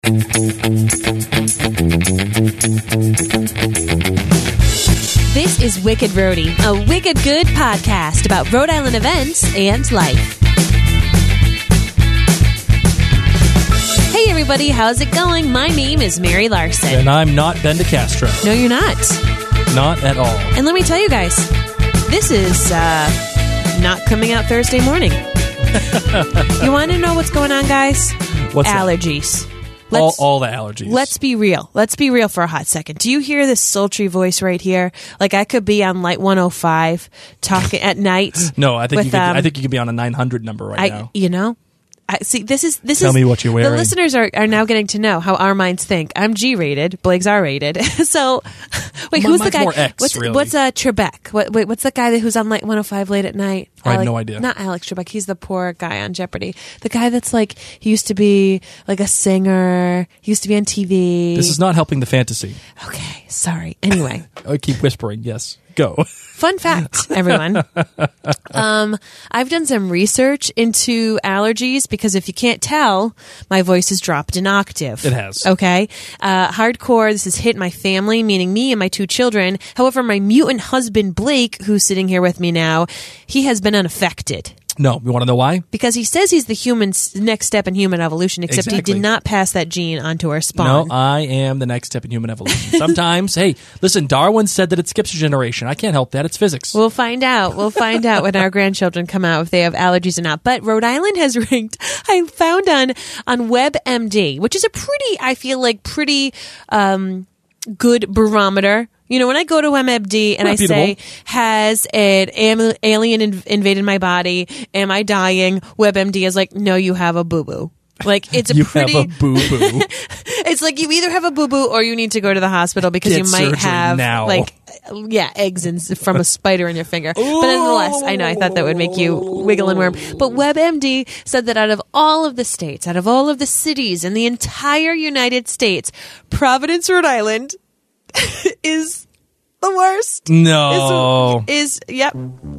This is Wicked Roadie, a wicked good podcast about Rhode Island events and life. Hey everybody, how's it going? My name is Mary Larson. And I'm not Ben DeCastro. No, you're not. Not at all. And let me tell you guys, this is not coming out Thursday morning. You want to know what's going on, guys? What's allergies. All the allergies. Let's be real. Let's be real for a hot second. Do you hear this sultry voice right here? Like I could be on Light 105 talking at night. No, I think you could be on a 900 number now. You know? See, this is. Tell me what you're wearing. The listeners are now getting to know how our minds think. I'm G-rated. Blake's R-rated. So, wait, who's the guy? More X, really. What's Trebek? What's the guy who's on Light 105 late at night? I have no idea. Not Alex Trebek. He's the poor guy on Jeopardy. The guy that's like he used to be like a singer. He used to be on TV. This is not helping the fantasy. Okay, sorry. Anyway, I keep whispering. Yes, go. Fun fact, everyone. I've done some research into allergies because if you can't tell, my voice has dropped an octave. It has. Okay. Hardcore, this has hit my family, meaning me and my two children. However, my mutant husband, Blake, who's sitting here with me now, he has been unaffected. No, you want to know why? Because he says he's the next step in human evolution, except Exactly. he did not pass that gene onto our spawn. No, I am the next step in human evolution. Sometimes, hey, listen, Darwin said that it skips a generation. I can't help that. It's physics. We'll find out. We'll find out when our grandchildren come out if they have allergies or not. But Rhode Island has ranked, I found on WebMD, which is I feel like pretty good barometer. You know, when I go to WebMD and reputable. I say, has an alien invaded my body? Am I dying? WebMD is like, no, you have a boo-boo. Like, it's have a boo-boo. It's like you either have a boo-boo or you need to go to the hospital because Get you might surgery have, now. eggs from a spider in your finger. But nonetheless, I know, I thought that would make you wiggle and worm. But WebMD said that out of all of the states, out of all of the cities in the entire United States, Providence, Rhode Island is the worst. No. Yep.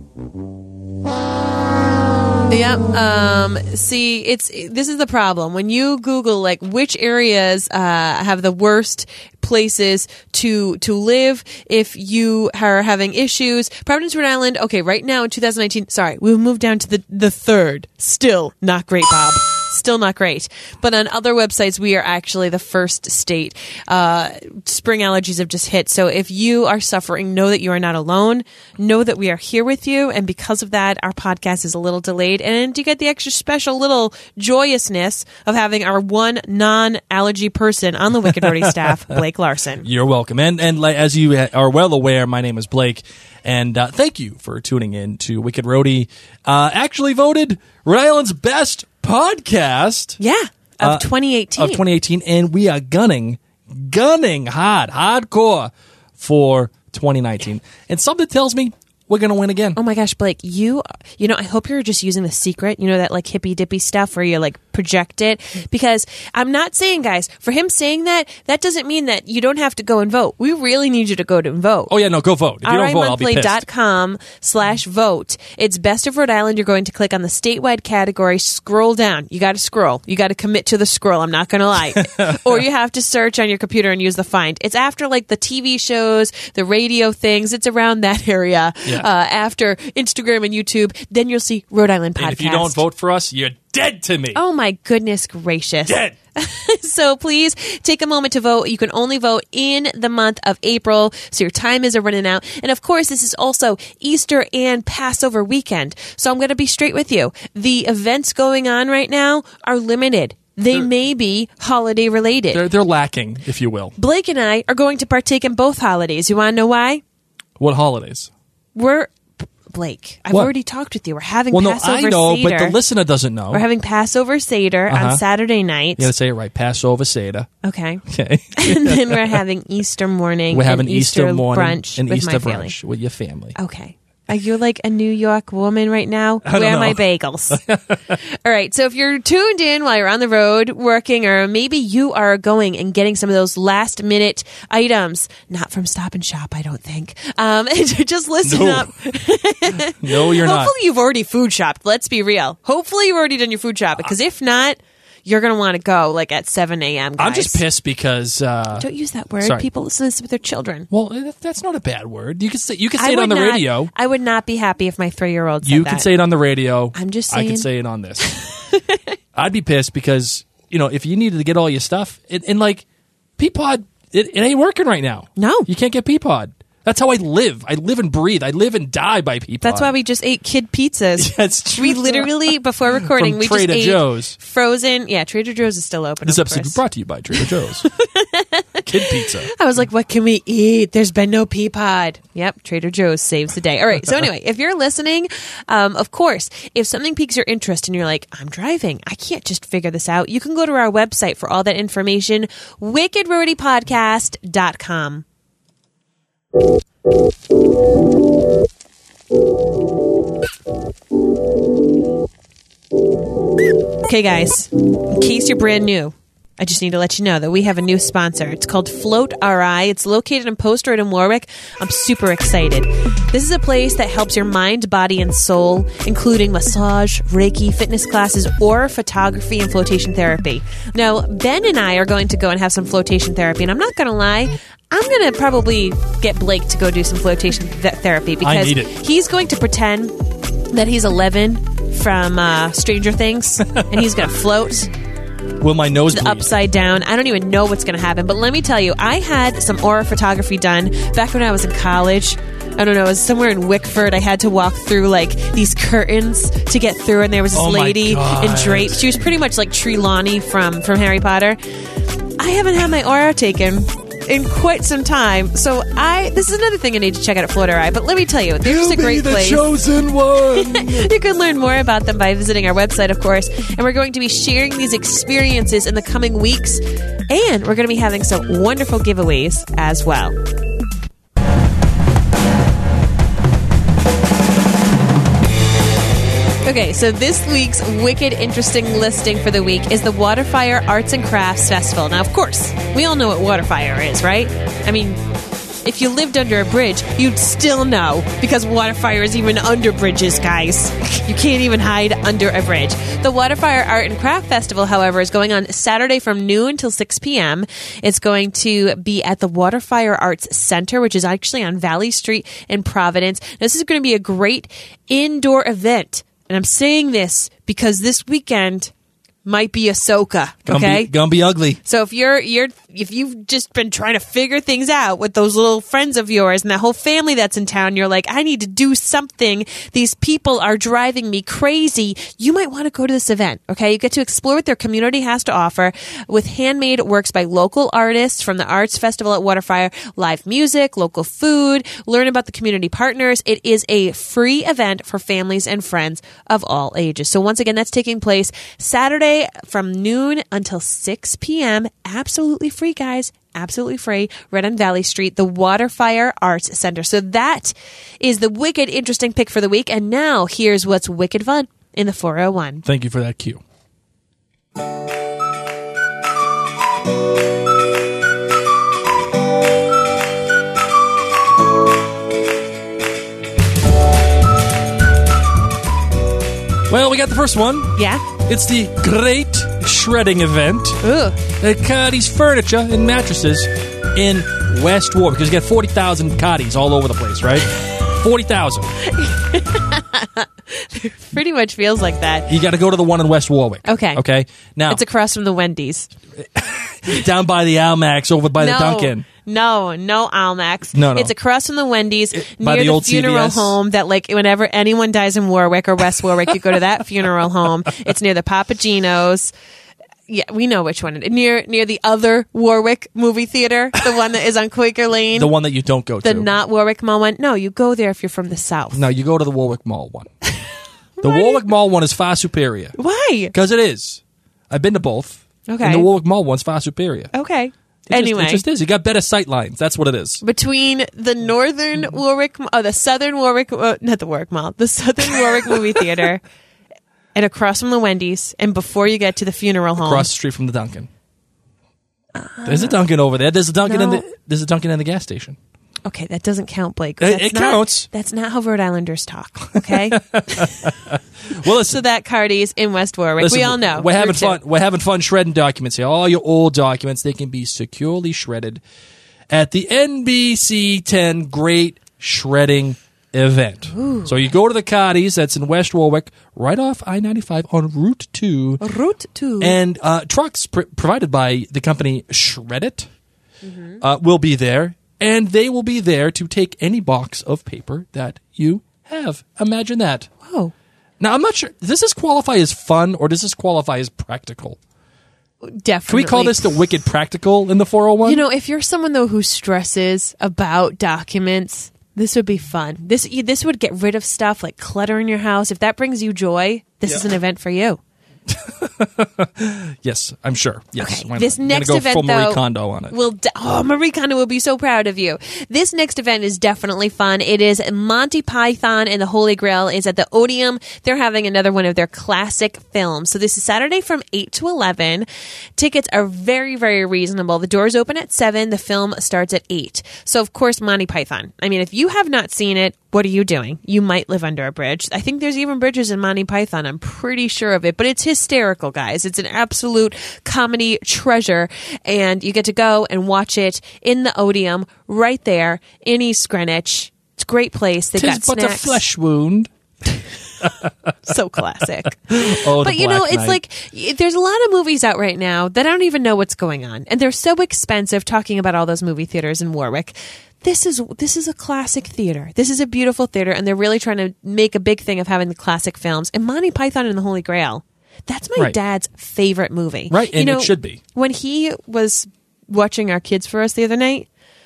See, this is the problem. When you Google like which areas have the worst places to live if you are having issues, Providence, Rhode Island. Okay, right now in 2019. Sorry, we've moved down to the third. Still not great, Bob. Still not great. But on other websites, we are actually the first state. Spring allergies have just hit. So if you are suffering, know that you are not alone. Know that we are here with you. And because of that, our podcast is a little delayed. And you get the extra special little joyousness of having our one non-allergy person on the Wicked Roadie staff, Blake Larson. You're welcome. And as you are well aware, my name is Blake. And thank you for tuning in to Wicked Roadie. Actually voted Rhode Island's best podcast. Yeah, of 2018. Of 2018. And we are gunning hardcore for 2019. And something tells me we're going to win again. Oh my gosh, Blake, you know, I hope you're just using the secret, you know, that like hippy dippy stuff where you like project it, because I'm not saying, guys, for him saying that doesn't mean that you don't have to go and vote. We really need you to go and vote. Oh yeah, no, go vote. If you don't vote, I'll be pissed. RImonthly.com/vote. It's Best of Rhode Island. You're going to click on the statewide category, scroll down. You got to scroll. You got to commit to the scroll. I'm not going to lie. Or you have to search on your computer and use the find. It's after like the TV shows, the radio things. It's around that area. Yeah. After Instagram and YouTube, then you'll see Rhode Island Podcast. And if you don't vote for us, you're dead to me. Oh my goodness gracious. Dead. So please take a moment to vote. You can only vote in the month of April, so your time isn't running out. And of course, this is also Easter and Passover weekend. So I'm going to be straight with you. The events going on right now are limited. They may be holiday related. They're lacking, if you will. Blake and I are going to partake in both holidays. You want to know why? What holidays? Blake, I've already talked with you. We're having Passover Seder. I know, but the listener doesn't know. We're having Passover Seder on Saturday night. You got to say it right. Passover Seder. Okay. Okay. And then we're having Easter morning. We're having Easter morning brunch and with Easter my family. brunch with your family. Okay. You're like a New York woman right now. Where are my bagels? All right. So if you're tuned in while you're on the road working, or maybe you are going and getting some of those last minute items, not from Stop and Shop, I don't think. Just listen up. No, you're not. Hopefully you've already food shopped. Let's be real. Hopefully you've already done your food shopping, because if not, you're going to want to go like at 7 a.m. guys. I'm just pissed because Don't use that word. Sorry. People listen to this with their children. Well, that's not a bad word. You can say it on the radio. I would not be happy if my 3-year-old said You that. can say it on the radio. I'm just I saying. can say it on this. I'd be pissed because, if you needed to get all your stuff, and like Peapod, it ain't working right now. No. You can't get Peapod. That's how I live. I live and breathe. I live and die by Peapod. That's why we just ate kid pizzas. That's true. We literally, before recording, From we Trader just ate Joe's. frozen. Yeah, Trader Joe's is still open. This of episode course. is brought to you by Trader Joe's. Kid pizza. I was like, what can we eat? There's been no Peapod. Yep, Trader Joe's saves the day. All right, so anyway, if you're listening, of course, if something piques your interest and you're like, I'm driving, I can't just figure this out, you can go to our website for all that information, wickedroadypodcast.com. Okay, guys, in case you're brand new, I just need to let you know that we have a new sponsor. It's called Float RI. It's located in Post Road in Warwick. I'm super excited. This is a place that helps your mind, body, and soul, including massage, Reiki, fitness classes, or photography and flotation therapy. Now, Ben and I are going to go and have some flotation therapy, and I'm not going to lie, I'm going to probably get Blake to go do some flotation therapy because need it. he's going to pretend that he's 11 from Stranger Things, and he's going to float Will my nose bleed? upside down. I don't even know what's going to happen. But let me tell you, I had some aura photography done back when I was in college. I don't know, it was somewhere in Wickford. I had to walk through like these curtains to get through, and there was this Oh my lady God. in drapes. She was pretty much like Trelawney from Harry Potter. I haven't had my aura taken in quite some time, so this is another thing I need to check out at Float RI. But let me tell you, there's a great place. Chosen one. You can learn more about them by visiting our website, of course. And we're going to be sharing these experiences in the coming weeks. And we're going to be having some wonderful giveaways as well. Okay, so this week's wicked interesting listing for the week is the Waterfire Arts and Crafts Festival. Now, of course, we all know what Waterfire is, right? I mean, if you lived under a bridge, you'd still know, because Waterfire is even under bridges, guys. You can't even hide under a bridge. The Waterfire Art and Craft Festival, however, is going on Saturday from noon till 6 p.m. It's going to be at the Waterfire Arts Center, which is actually on Valley Street in Providence. This is going to be a great indoor event. And I'm saying this because this weekend might be Ahsoka, okay? Gonna be ugly. So if you've just been trying to figure things out with those little friends of yours and that whole family that's in town, you're like, I need to do something. These people are driving me crazy. You might want to go to this event, okay? You get to explore what their community has to offer with handmade works by local artists from the Arts Festival at Waterfire, live music, local food, learn about the community partners. It is a free event for families and friends of all ages. So once again, that's taking place Saturday from noon until 6 p.m. Absolutely free, guys. Absolutely free. Right on Valley Street, the Waterfire Arts Center. So that is the wicked interesting pick for the week. And now here's what's wicked fun in the 401. Thank you for that cue. Well, we got the first one. Yeah? It's the Great Shredding Event Ooh. at Cardi's Furniture and Mattresses in West Warwick. Because you got 40,000 Cardis all over the place, right? 40,000. Pretty much feels like that. You got to go to the one in West Warwick. Okay. Okay? Now, It's across from the Wendy's. down by the Almax over by the Dunkin'. No Almax. No. It's across from the Wendy's by near the old funeral CVS? home that, like, whenever anyone dies in Warwick or West Warwick, you go to that funeral home. It's near the Papagino's. Yeah, we know which one. Near the other Warwick movie theater, the one that is on Quaker Lane. The one that you don't go The to. not Warwick Mall one. No, you go there if you're from the South. No, you go to the Warwick Mall one. The Warwick Mall one is far superior. Why? Because it is. I've been to both. Okay. And the Warwick Mall one's far superior. Okay. It just is. You got better sight lines. That's what it is. Between the northern Warwick, the southern Warwick, not the Warwick Mall, the southern Warwick movie theater, and across from the Wendy's, and before you get to the funeral home, Across the street from the Dunkin'. There's a Dunkin' over there. There's a Dunkin' No. there's a Dunkin' in the gas station. Okay, that doesn't count, Blake. It counts. That's not how Rhode Islanders talk, okay? Well, listen, So that Cardi's in West Warwick. listen, We all know. We're having Route 2. fun. We're having fun shredding documents here. All your old documents, they can be securely shredded at the NBC 10 Great Shredding Event. Ooh. So you go to the Cardi's, that's in West Warwick, right off I-95 on Route 2. Route 2. And trucks provided by the company Shred It will be there. And they will be there to take any box of paper that you have. Imagine that. Whoa. Now, I'm not sure. Does this qualify as fun or does this qualify as practical? Definitely. Can we call this the wicked practical in the 401? You know, if you're someone, though, who stresses about documents, this would be fun. This would get rid of stuff like clutter in your house. If that brings you joy, this is an event for you. Yes, I'm sure. Yes. Okay, Why not? this I'm gonna next go event, full Marie though, Kondo on it. Marie Kondo will be so proud of you. This next event is definitely fun. It is Monty Python and the Holy Grail is at the Odeum. They're having another one of their classic films. So this is Saturday from 8 to 11. Tickets are very, very reasonable. The doors open at 7. The film starts at 8. So, of course, Monty Python. I mean, if you have not seen it, what are you doing? You might live under a bridge. I think there's even bridges in Monty Python. I'm pretty sure of it. But it's hysterical, guys. It's an absolute comedy treasure. And you get to go and watch it in the Odeum right there in East Greenwich. It's a great place. They've got Tis but snacks. a flesh wound. So classic. Oh, But the you know, Black it's Knight. like there's a lot of movies out right now that I don't even know what's going on. And they're so expensive talking about all those movie theaters in Warwick. This is a classic theater. This is a beautiful theater, and they're really trying to make a big thing of having the classic films. And Monty Python and the Holy Grail, that's my Right. dad's favorite movie. Right, and You know, it should be. When he was watching our kids for us the other night,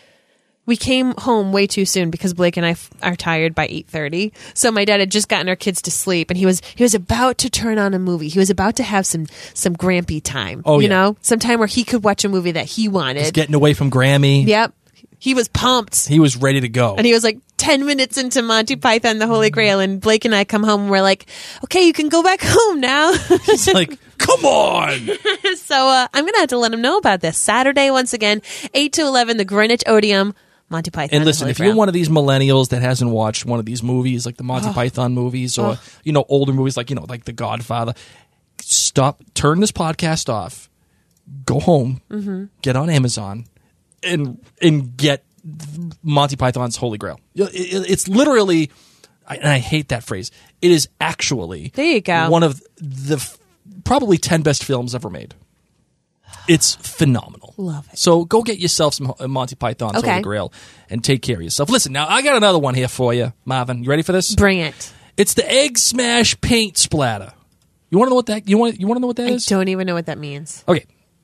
we came home way too soon because Blake and I are tired by 8:30. So my dad had just gotten our kids to sleep, and he was about to turn on a movie. He was about to have some Grampy time. Oh, you yeah. know, some time where he could watch a movie that he wanted. He's getting away from Grammy. Yep, he was pumped. He was ready to go. And he was like 10 minutes into Monty Python and the Holy Grail, and Blake and I come home and we're like, okay, you can go back home now. He's like, come on. So I'm going to have to let him know about this. Saturday, once again, 8 to 11, the Greenwich Odeum, Monty Python. And listen, Holy if Grail. you're one of these millennials that hasn't watched one of these movies, like the Monty Python movies or, older movies like, like The Godfather, stop, turn this podcast off, go home, get on Amazon, and get Monty Python's Holy Grail. It's literally, and I hate that phrase, it is actually There you go. one of the probably 10 best films ever made. It's phenomenal. Love it. So go get yourself some Monty Python's Okay. Holy Grail and take care of yourself. Listen, now I got another one here for you, Marvin. You ready for this? Bring it. It's the Egg Smash Paint Splatter. You want to know what that? You want to know what that I is? don't even know what that means. Okay.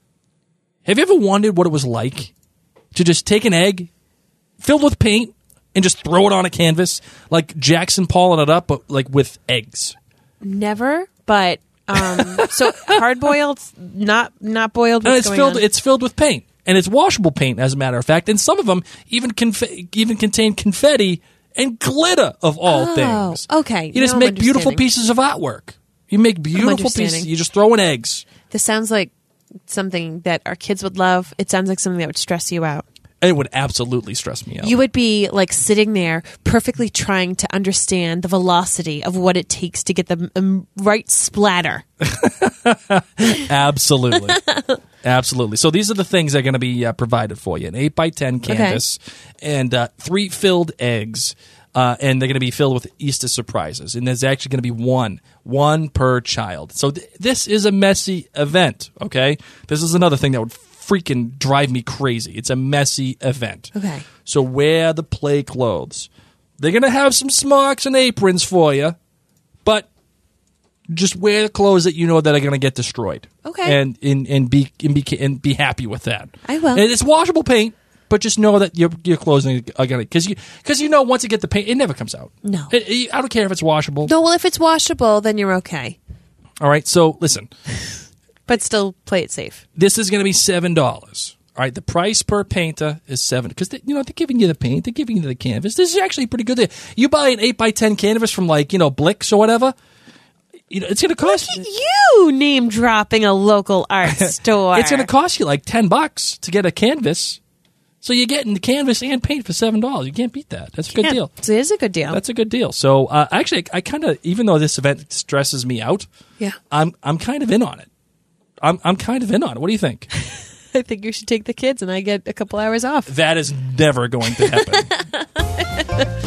Have you ever wondered what it was like to just take an egg filled with paint and just throw it on a canvas like Jackson Polling it up, but like with eggs? Never, but so hard boiled, not boiled. And What's it's going filled. on? It's filled with paint, and it's washable paint, as a matter of fact. And some of them even contain confetti and glitter of all things. okay. You just Now I'm make beautiful understanding. pieces of artwork. You make beautiful pieces. understanding. You just throw in eggs. This sounds like something that our kids would love. It sounds like something that would stress you out. It would absolutely stress me out. You would be like sitting there perfectly trying to understand the velocity of what it takes to get the right splatter. Absolutely. Absolutely. So these are the things that are going to be provided for you. An 8x10 canvas and 3 filled eggs. And they're going to be filled with Easter surprises. And there's actually going to be one per child. So this is a messy event, okay? This is another thing that would freaking drive me crazy. It's a messy event. Okay. So wear the play clothes. They're going to have some smocks and aprons for you, but just wear the clothes that you know that are going to get destroyed. Okay. And be happy with that. I will. And it's washable paint, but just know that your clothes are going to because once you get the paint, it never comes out. No. I don't care if it's washable. No, well, if it's washable, then you're okay. All right. So listen, But still play it safe. this is going to be $7. All right, the price per painter is $7 because they're giving you the paint, they're giving you the canvas. This is actually pretty good. You buy an 8x10 canvas from Blix or whatever. It's going to cost You name dropping a local art store. It's going to cost you like $10 to get a canvas. So you're getting the canvas and paint for $7. You can't beat that. That's a good deal. So it is a good deal. That's a good deal. So actually, I kind of, even though this event stresses me out, I'm kind of in on it. I'm kind of in on it. What do you think? I think you should take the kids and I get a couple hours off. That is never going to happen.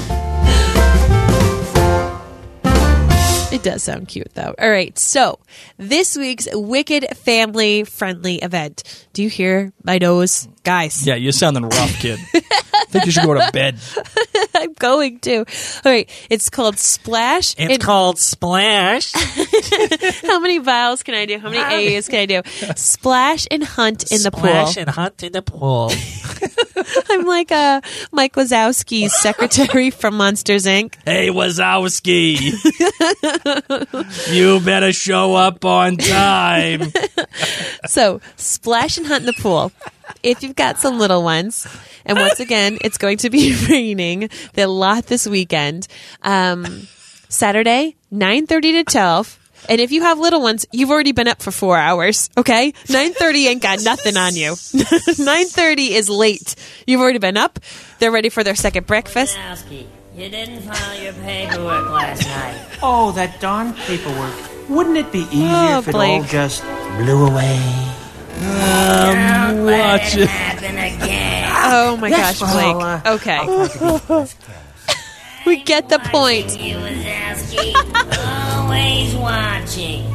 It does sound cute, though. All right, so this week's Wicked family-friendly event. Do you hear my nose? Guys. Yeah, you're sounding rough, kid. I think you should go to bed. I'm going to. All right, it's called Splash. It's called Splash. How many vowels can I do? How many A's can I do? Splash and hunt in the pool. Splash and hunt in the pool. I'm like Mike Wazowski's secretary from Monsters, Inc. Hey, Wazowski. You better show up on time. So, splash and hunt in the pool. If you've got some little ones, and once again, it's going to be raining a lot this weekend. Saturday, 9:30 to 12. And if you have little ones, you've already been up for 4 hours, okay? 9:30 ain't got nothing on you. 9:30 is late. You've already been up. They're ready for their second breakfast. Wazowski, you didn't file your paperwork last night. Oh, that darn paperwork. Wouldn't it be easier Oh, if it all Blake. just blew away? Don't let watch it it. happen again. Oh my gosh, Blake. Well, Okay. We get the point. You, Wazowski, always watching.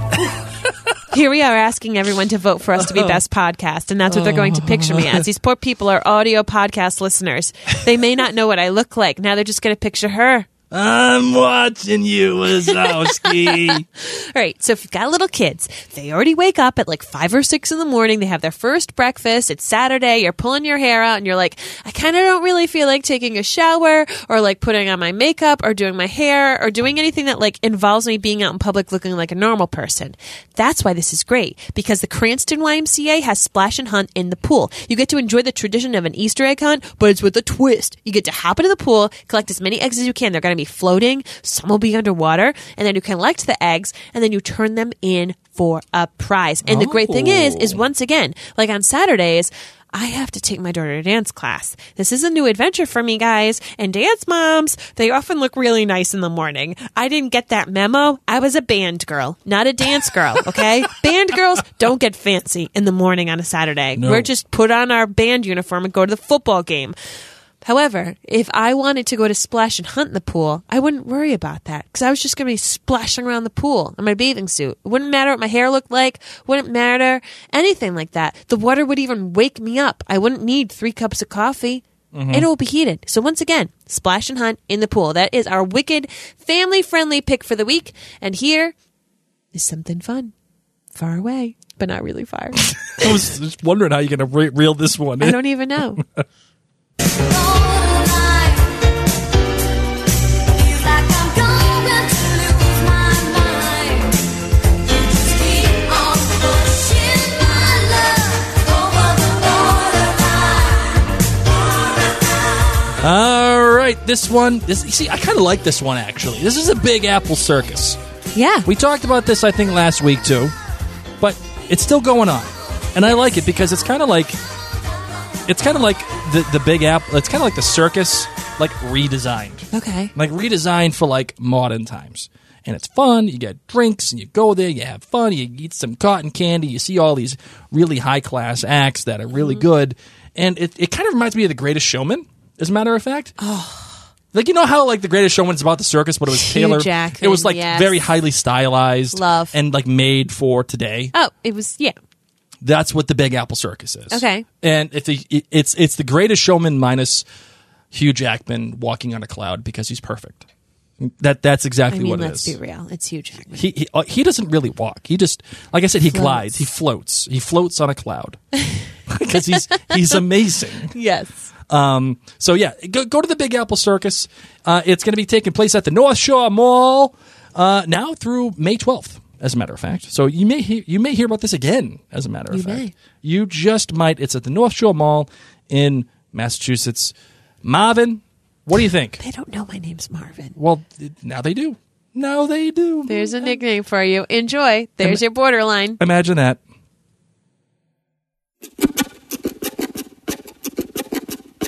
Here we are asking everyone to vote for us to be best podcast, and that's what they're going to picture me as. These poor people are audio podcast listeners. They may not know what I look like. Now they're just going to picture her. I'm watching you, Wazowski. All right, so if you've got little kids, they already wake up at like 5 or 6 in the morning. They have their first breakfast. It's Saturday. You're pulling your hair out, and you're like, I kind of don't really feel like taking a shower or like putting on my makeup or doing my hair or doing anything that like involves me being out in public looking like a normal person. That's why this is great, because the Cranston YMCA has Splash and Hunt in the pool. You get to enjoy the tradition of an Easter egg hunt, but it's with a twist. You get to hop into the pool, collect as many eggs as you can. They're going to be floating, some will be underwater, and then you collect the eggs and then you turn them in for a prize. And the great thing is once again, like on Saturdays, I have to take my daughter to dance class. This is a new adventure for me, guys. And dance moms, they often look really nice in the morning. I didn't get that memo. I was a band girl, not a dance girl, okay? Band girls don't get fancy in the morning on a Saturday. No. We're just put on our band uniform and go to the football game. However, if I wanted to go to Splash and Hunt in the pool, I wouldn't worry about that because I was just going to be splashing around the pool in my bathing suit. It wouldn't matter what my hair looked like. Wouldn't matter anything like that. The water would even wake me up. I wouldn't need 3 cups of coffee. And it will be heated. So once again, Splash and Hunt in the pool. That is our wicked, family-friendly pick for the week. And here is something fun. Far away, but not really far. I was just wondering how you're going to reel this one in. I don't even know. All right, this one. You see, I kind of like this one, actually. This is a Big Apple Circus. Yeah. We talked about this, I think, last week, too. But it's still going on. And I like it because it's kind of like... It's kind of like the Big Apple... It's kind of like the circus, like, redesigned. Okay. Like, redesigned for, like, modern times. And it's fun. You get drinks, and you go there, you have fun, you eat some cotton candy, you see all these really high-class acts that are really good. And it kind of reminds me of The Greatest Showman, as a matter of fact. Oh. Like, you know how, like, The Greatest Showman is about the circus, but it was Hugh tailored. Jackman, It was, like, yes. very highly stylized. Love. And, like, made for today. Oh, it was, yeah. That's what the Big Apple Circus is. Okay. And it's The Greatest Showman minus Hugh Jackman walking on a cloud because he's perfect. That's exactly what it let's is. be real. It's Hugh Jackman. He doesn't really walk. He just, like I said, he glides. He floats. He floats on a cloud because he's amazing. Yes. So yeah, go to the Big Apple Circus. It's going to be taking place at the North Shore Mall now through May 12th. As a matter of fact, so you may hear about this again. As a matter of fact, you just might. It's at the North Shore Mall in Massachusetts. Marvin, what do you think? They don't know my name's Marvin. Well, now they do. Now they do. There's a nickname for you. Enjoy. There's your borderline. Imagine that.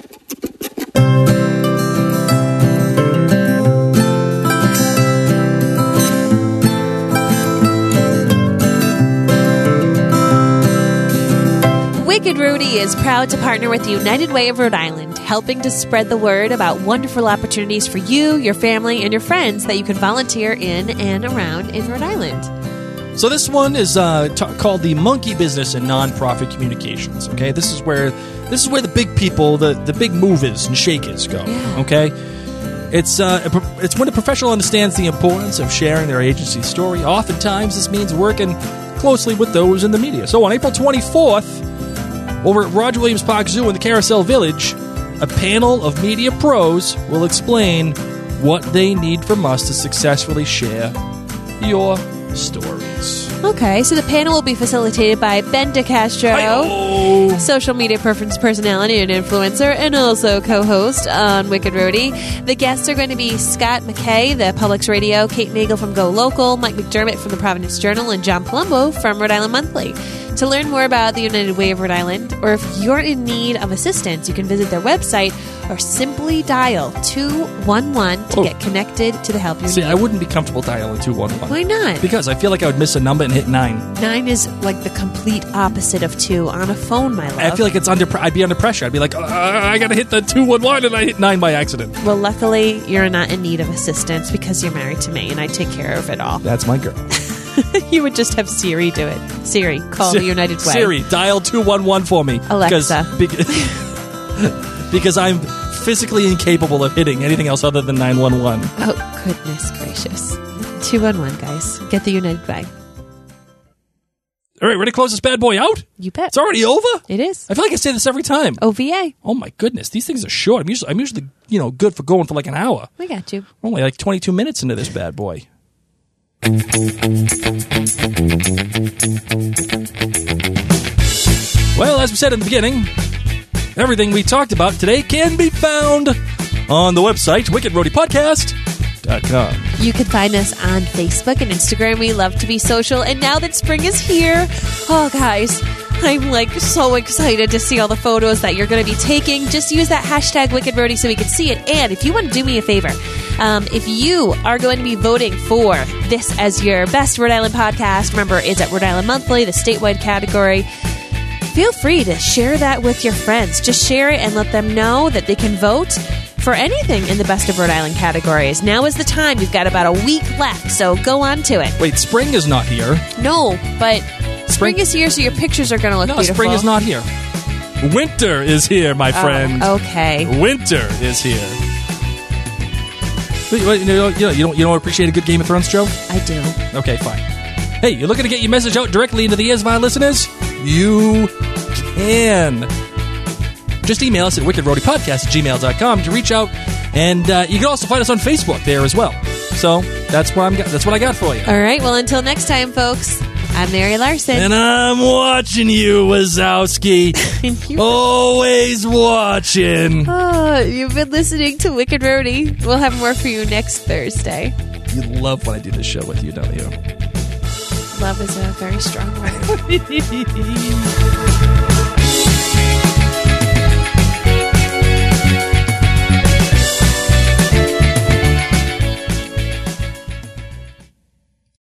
Rudy is proud to partner with the United Way of Rhode Island, helping to spread the word about wonderful opportunities for you, your family, and your friends that you can volunteer in and around in Rhode Island. So this one is called the Monkey Business and Nonprofit Communications. Okay, this is where the big people, the big movers and shakers go. Yeah. Okay, it's when a professional understands the importance of sharing their agency's story. Oftentimes, this means working closely with those in the media. So on April 24th, over at Roger Williams Park Zoo in the Carousel Village, a panel of media pros will explain what they need from us to successfully share your stories. Okay, so the panel will be facilitated by Ben DeCastro, Hi-oh! social media personality and influencer, and also co-host on Wicked Roadie. The guests are going to be Scott McKay, the Publix Radio, Kate Nagel from Go Local, Mike McDermott from the Providence Journal, and John Palumbo from Rhode Island Monthly. To learn more about the United Way of Rhode Island, or if you're in need of assistance, you can visit their website or simply dial 211 to get connected to the help you need. See, I wouldn't be comfortable dialing 211. Why not? Because I feel like I would miss a number and hit 9. 9 is like the complete opposite of 2 on a phone, my love. I feel like I'd be under pressure. I'd be like, I gotta hit the 211, and I hit 9 by accident. Well, luckily, you're not in need of assistance because you're married to me, and I take care of it all. That's my girl. You would just have Siri do it. Siri, call the United Way. Siri, dial 211 for me. Alexa. Because I'm physically incapable of hitting anything else other than 911. Oh, goodness gracious. 211, guys. Get the United Way. All right, ready to close this bad boy out? You bet. It's already over? It is. I feel like I say this every time. OVA. Oh my goodness, these things are short. I'm usually good for going for like an hour. We got you. Only like 22 minutes into this bad boy. Well, as we said in the beginning, everything we talked about today can be found on the website wickedroadiepodcast.com. You can find us on Facebook and Instagram. We love to be social. And now that spring is here, oh, guys, I'm like so excited to see all the photos that you're going to be taking. Just use that hashtag WickedRoadie so we can see it. And if you want to do me a favor, if you are going to be voting for this as your best Rhode Island podcast, remember it's at Rhode Island Monthly, the statewide category. Feel free to share that with your friends. Just share it and let them know that they can vote for anything in the Best of Rhode Island categories. Now is the time. You've got about a week left, so go on to it. Wait, spring is not here. No, but spring is here, so your pictures are going to look beautiful. No, spring is not here. Winter is here, my friend. Okay. Winter is here. You don't appreciate a good Game of Thrones joke? I do. Okay, fine. Hey, you're looking to get your message out directly into the ears of our listeners? You can. Just email us at wickedroadiepodcast@gmail.com to reach out, and you can also find us on Facebook there as well. So that's what I got for you. All right. Well, until next time, folks. I'm Mary Larson, and I'm watching you, Wazowski. Always watching. Oh, you've been listening to Wicked Roadie. We'll have more for you next Thursday. You love when I do this show with you, don't you? Love is a very strong word.